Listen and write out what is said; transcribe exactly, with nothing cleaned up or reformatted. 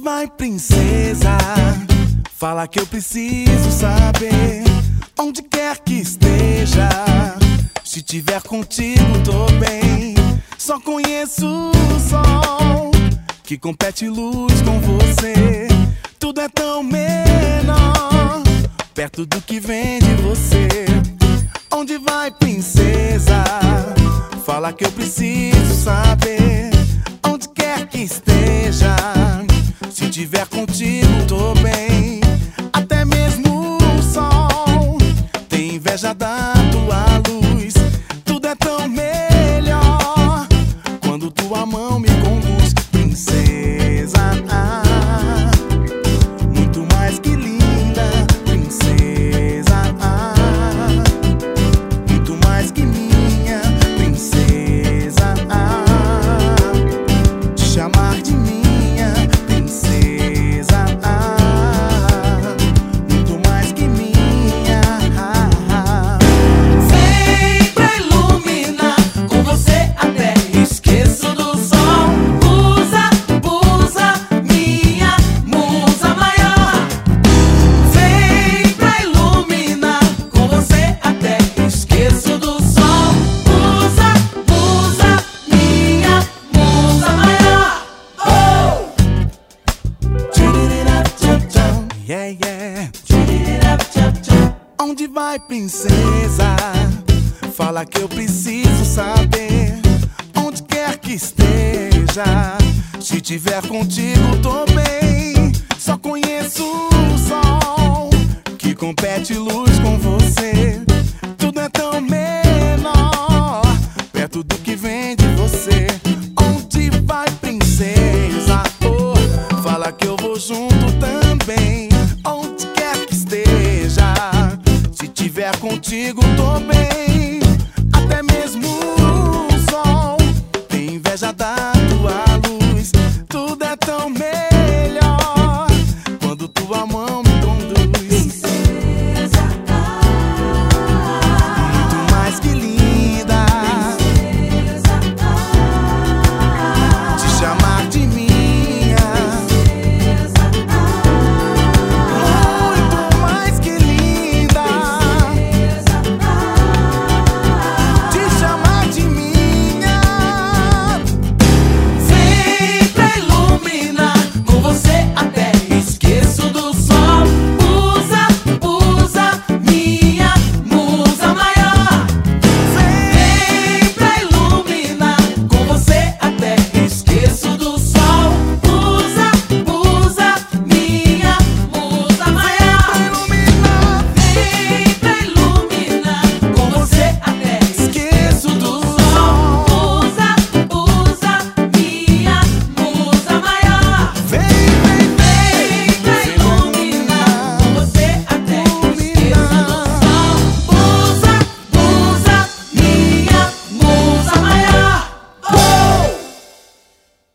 vai, princesa? Fala que eu preciso saber. Onde quer que esteja, se tiver contigo tô bem. Só conheço o sol que compete luz com você. Tudo é tão menor perto do que vem de você. Onde vai, princesa? Fala que eu preciso saber. Onde quer que esteja, se tiver contigo tô bem. Até mesmo o sol tem inveja da tua luz. Tudo é tão melhor quando tua mão me conduz, princesa. Ah, muito mais que linda, princesa. Ah, muito mais que minha princesa. Ah, te chamar de minha princesa. Ah, muito mais que minha. Ah, Vem pra iluminar, com você até esqueço do sol. Musa, musa, minha musa maior. Vem pra iluminar, com você até esqueço do sol. Musa, musa, minha musa maior. Oh! tchum, yeah, yeah. Onde vai, princesa? Fala que eu preciso saber. Onde quer que esteja, se tiver contigo tô bem. Só conheço o sol que compete luz com você. Tudo é tão menor perto do que vem de